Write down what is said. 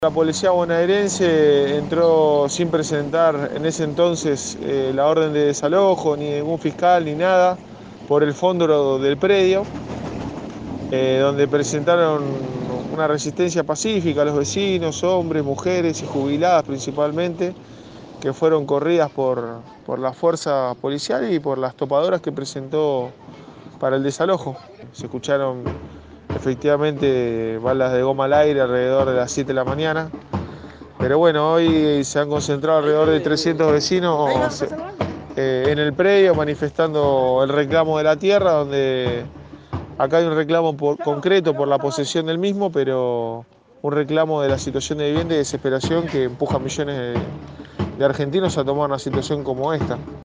La policía bonaerense entró sin presentar en ese entonces la orden de desalojo, ni ningún fiscal ni nada, por el fondo del predio, donde presentaron una resistencia pacífica a los vecinos, hombres, mujeres y jubiladas principalmente, que fueron corridas por la fuerza policial y por las topadoras que presentó para el desalojo. Se escucharon efectivamente balas de goma al aire alrededor de las 7 de la mañana. Pero bueno, hoy se han concentrado alrededor de 300 vecinos en el predio manifestando el reclamo de la tierra, donde acá hay un reclamo concreto por la posesión del mismo, pero un reclamo de la situación de vivienda y desesperación que empuja a millones de argentinos a tomar una situación como esta.